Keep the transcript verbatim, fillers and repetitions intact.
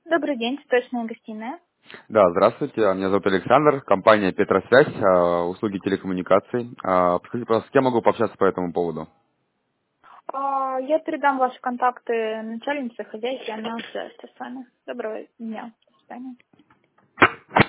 Добрый день, цветочная гостиная. Да, здравствуйте. Меня зовут Александр, компания Петросвязь, а, услуги телекоммуникаций. А, Подскажите, пожалуйста, с кем могу пообщаться по этому поводу? А, Я передам ваши контакты начальнице, хозяйке, она свяжется с вами. Доброго дня. До свидания.